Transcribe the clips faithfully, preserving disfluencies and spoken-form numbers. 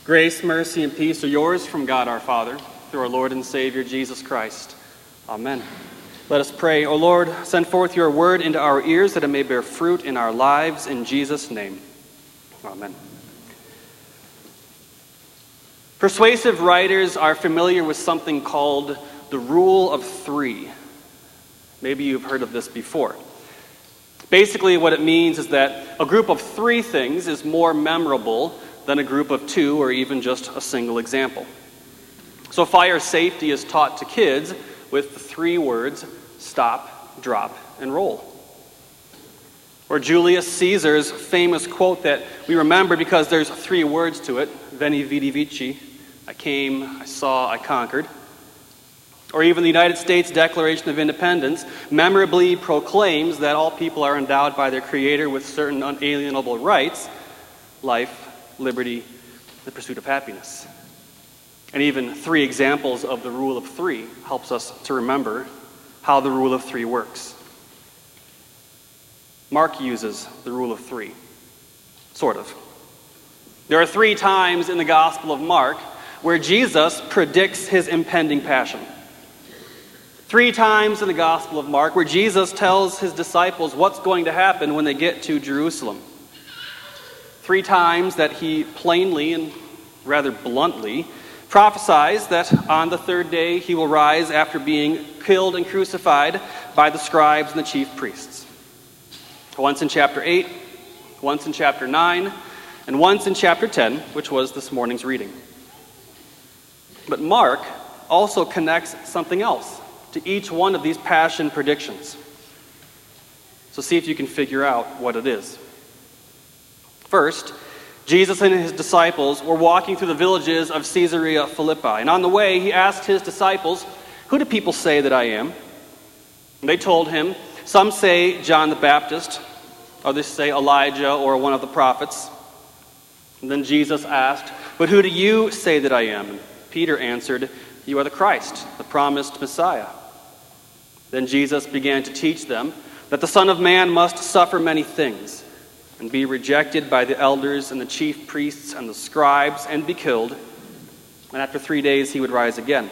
Grace, mercy, and peace are yours from God our Father, through our Lord and Savior, Jesus Christ. Amen. Let us pray. O Lord, send forth your word into our ears that it may bear fruit in our lives. In Jesus' name. Amen. Persuasive writers are familiar with something called the rule of three. Maybe you've heard of this before. Basically, what it means is that a group of three things is more memorable than a group of two or even just a single example. So fire safety is taught to kids with the three words, stop, drop, and roll. Or Julius Caesar's famous quote that we remember because there's three words to it, Veni, Vidi, Vici, I came, I saw, I conquered. Or even the United States Declaration of Independence memorably proclaims that all people are endowed by their Creator with certain unalienable rights, life, liberty, the pursuit of happiness. And even three examples of the rule of three helps us to remember how the rule of three works. Mark uses the rule of three, sort of. There are three times in the Gospel of Mark where Jesus predicts his impending passion. Three times in the Gospel of Mark where Jesus tells his disciples what's going to happen when they get to Jerusalem. Three times that he plainly and rather bluntly prophesies that on the third day he will rise after being killed and crucified by the scribes and the chief priests. Once in chapter eight, once in chapter nine, and once in chapter ten, which was this morning's reading. But Mark also connects something else to each one of these passion predictions. So see if you can figure out what it is. First, Jesus and his disciples were walking through the villages of Caesarea Philippi. And on the way, he asked his disciples, "Who do people say that I am?" And they told him, "Some say John the Baptist, others say Elijah or one of the prophets." And then Jesus asked, "But who do you say that I am?" And Peter answered, "You are the Christ, the promised Messiah." Then Jesus began to teach them that the Son of Man must suffer many things, and be rejected by the elders and the chief priests and the scribes, and be killed, and after three days he would rise again.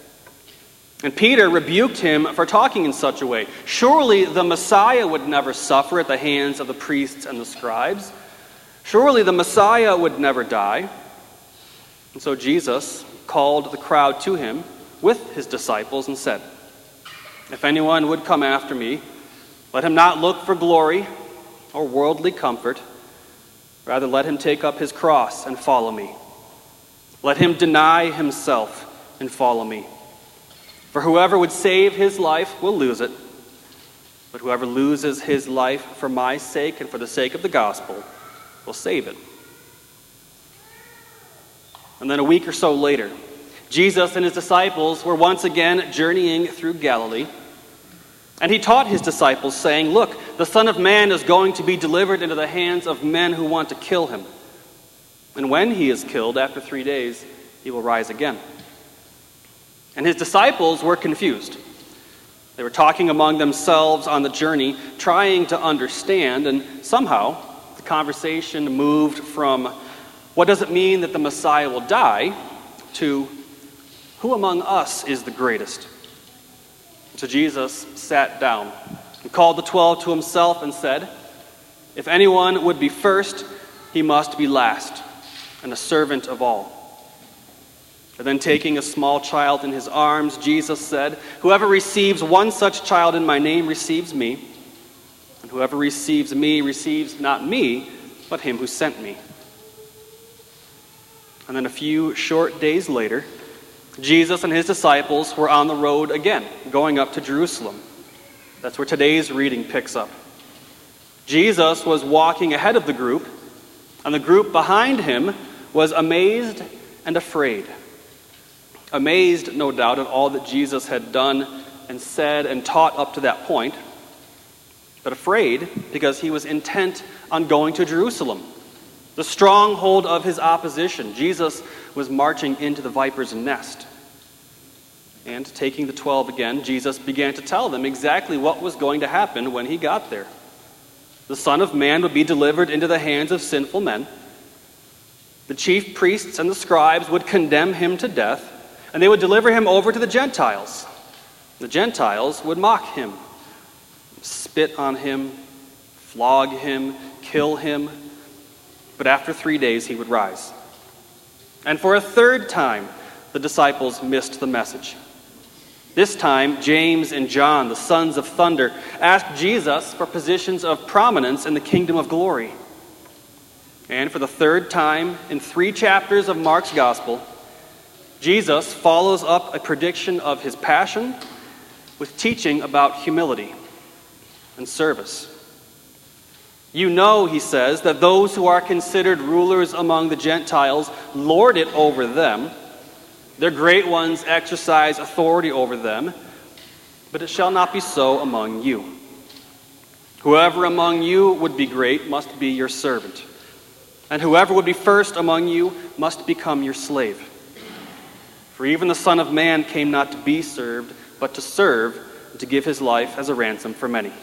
And Peter rebuked him for talking in such a way. Surely the Messiah would never suffer at the hands of the priests and the scribes. Surely the Messiah would never die. And so Jesus called the crowd to him with his disciples and said, "If anyone would come after me, let him not look for glory or worldly comfort. Rather, let him take up his cross and follow me. Let him deny himself and follow me. For whoever would save his life will lose it. But whoever loses his life for my sake and for the sake of the gospel will save it." And then a week or so later, Jesus and his disciples were once again journeying through Galilee. And he taught his disciples, saying, "Look, the Son of Man is going to be delivered into the hands of men who want to kill him. And when he is killed, after three days, he will rise again." And his disciples were confused. They were talking among themselves on the journey, trying to understand, and somehow the conversation moved from, what does it mean that the Messiah will die, to, who among us is the greatest? So Jesus sat down and called the twelve to himself and said, "If anyone would be first, he must be last, and a servant of all." And then taking a small child in his arms, Jesus said, "Whoever receives one such child in my name receives me, and whoever receives me receives not me, but him who sent me." And then a few short days later, Jesus and his disciples were on the road again, going up to Jerusalem. That's where today's reading picks up. Jesus was walking ahead of the group, and the group behind him was amazed and afraid. Amazed, no doubt, at all that Jesus had done and said and taught up to that point, but afraid because he was intent on going to Jerusalem, the stronghold of his opposition. Jesus was marching into the viper's nest. And taking the twelve again, Jesus began to tell them exactly what was going to happen when he got there. The Son of Man would be delivered into the hands of sinful men. The chief priests and the scribes would condemn him to death, and they would deliver him over to the Gentiles. The Gentiles would mock him, spit on him, flog him, kill him, but after three days he would rise. And for a third time, the disciples missed the message. This time, James and John, the sons of thunder, asked Jesus for positions of prominence in the kingdom of glory. And for the third time in three chapters of Mark's gospel, Jesus follows up a prediction of his passion with teaching about humility and service. You know, he says, that those who are considered rulers among the Gentiles lord it over them. Their great ones exercise authority over them, but it shall not be so among you. Whoever among you would be great must be your servant, and whoever would be first among you must become your slave. For even the Son of Man came not to be served, but to serve, and to give his life as a ransom for many.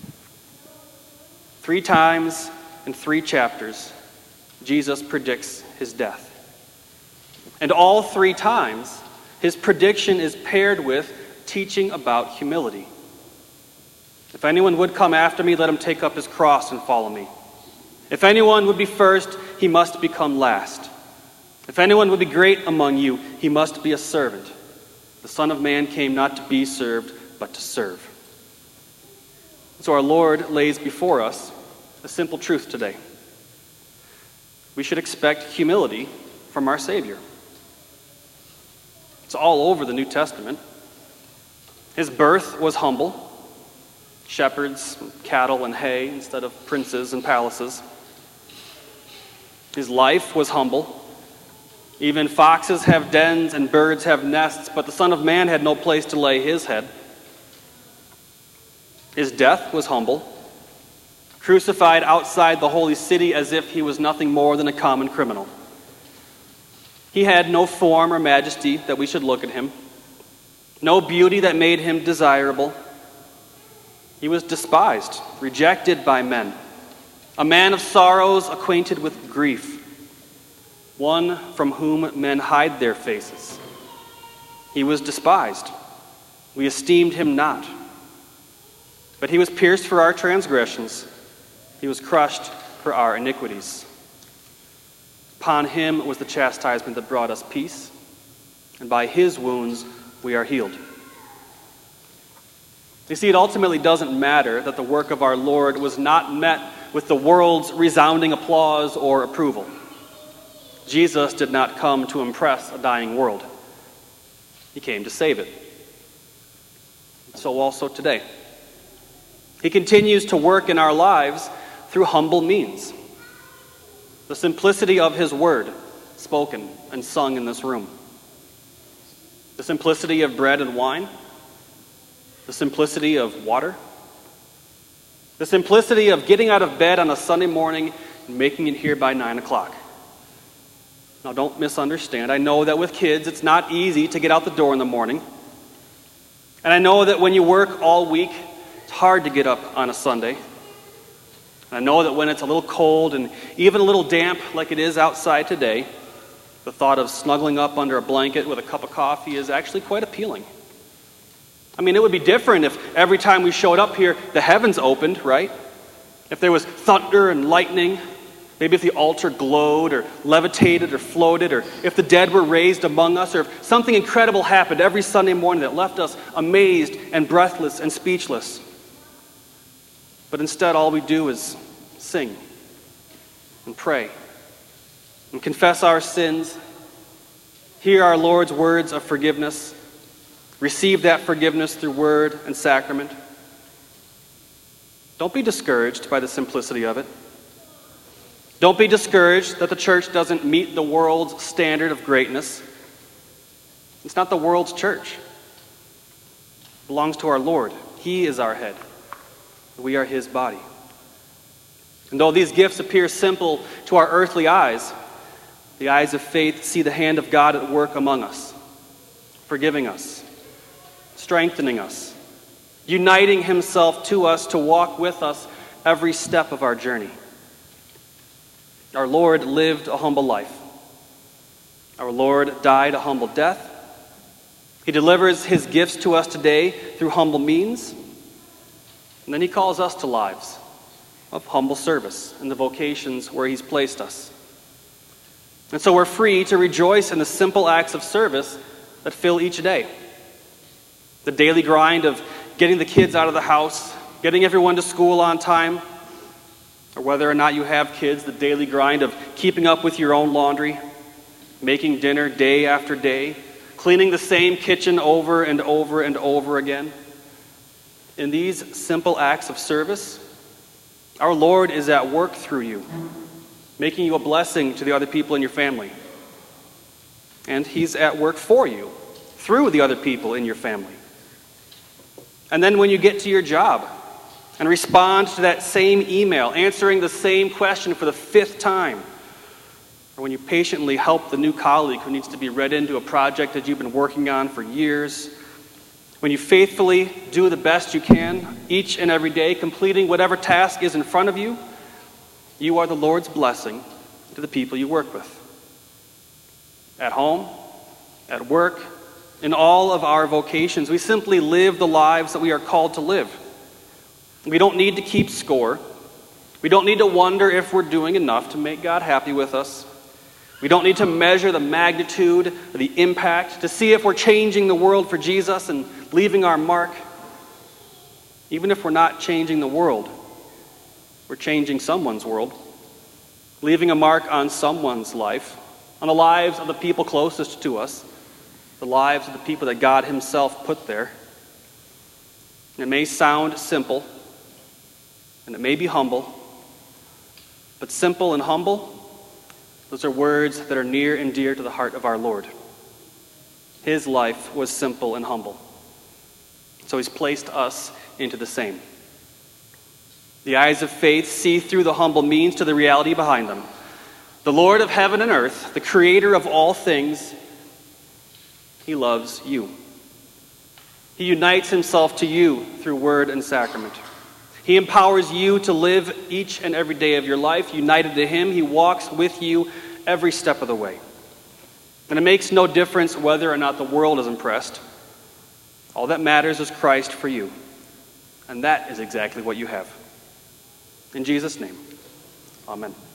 Three times in three chapters, Jesus predicts his death. And all three times, his prediction is paired with teaching about humility. If anyone would come after me, let him take up his cross and follow me. If anyone would be first, he must become last. If anyone would be great among you, he must be a servant. The Son of Man came not to be served, but to serve. So our Lord lays before us a simple truth today. We should expect humility from our Savior. It's all over the New Testament. His birth was humble. Shepherds, cattle, and hay instead of princes and palaces. His life was humble. Even foxes have dens and birds have nests, but the Son of Man had no place to lay his head. His death was humble. Crucified outside the holy city as if he was nothing more than a common criminal. He had no form or majesty that we should look at him, no beauty that made him desirable. He was despised, rejected by men, a man of sorrows, acquainted with grief, one from whom men hide their faces. He was despised. We esteemed him not. But he was pierced for our transgressions. He was crushed for our iniquities. Upon him was the chastisement that brought us peace, and by his wounds we are healed. You see, it ultimately doesn't matter that the work of our Lord was not met with the world's resounding applause or approval. Jesus did not come to impress a dying world. He came to save it. So also today. He continues to work in our lives through humble means. The simplicity of his word, spoken and sung in this room. The simplicity of bread and wine. The simplicity of water. The simplicity of getting out of bed on a Sunday morning and making it here by nine o'clock. Now don't misunderstand. I know that with kids it's not easy to get out the door in the morning. And I know that when you work all week, it's hard to get up on a Sunday. And I know that when it's a little cold and even a little damp like it is outside today, the thought of snuggling up under a blanket with a cup of coffee is actually quite appealing. I mean, it would be different if every time we showed up here, the heavens opened, right? If there was thunder and lightning, maybe if the altar glowed or levitated or floated, or if the dead were raised among us, or if something incredible happened every Sunday morning that left us amazed and breathless and speechless. But instead, all we do is sing and pray and confess our sins, hear our Lord's words of forgiveness, receive that forgiveness through word and sacrament. Don't be discouraged by the simplicity of it. Don't be discouraged that the church doesn't meet the world's standard of greatness. It's not the world's church. It belongs to our Lord. He is our head. We are his body. And though these gifts appear simple to our earthly eyes, the eyes of faith see the hand of God at work among us, forgiving us, strengthening us, uniting himself to us to walk with us every step of our journey. Our Lord lived a humble life. Our Lord died a humble death. He delivers his gifts to us today through humble means. And then he calls us to lives of humble service in the vocations where he's placed us. And so we're free to rejoice in the simple acts of service that fill each day. The daily grind of getting the kids out of the house, getting everyone to school on time, or whether or not you have kids, the daily grind of keeping up with your own laundry, making dinner day after day, cleaning the same kitchen over and over and over again. In these simple acts of service, our Lord is at work through you, making you a blessing to the other people in your family. And he's at work for you through the other people in your family. And then when you get to your job and respond to that same email, answering the same question for the fifth time, or when you patiently help the new colleague who needs to be read into a project that you've been working on for years, when you faithfully do the best you can each and every day, completing whatever task is in front of you, you are the Lord's blessing to the people you work with. At home, at work, in all of our vocations, we simply live the lives that we are called to live. We don't need to keep score. We don't need to wonder if we're doing enough to make God happy with us. We don't need to measure the magnitude or the impact to see if we're changing the world for Jesus and leaving our mark. Even if we're not changing the world, we're changing someone's world, leaving a mark on someone's life, on the lives of the people closest to us, the lives of the people that God himself put there. It may sound simple, and it may be humble, but simple and humble, those are words that are near and dear to the heart of our Lord. His life was simple and humble. So he's placed us into the same. The eyes of faith see through the humble means to the reality behind them. The Lord of heaven and earth, the creator of all things, he loves you. He unites himself to you through word and sacrament. He empowers you to live each and every day of your life. United to him, he walks with you every step of the way. And it makes no difference whether or not the world is impressed. All that matters is Christ for you. And that is exactly what you have. In Jesus' name, amen.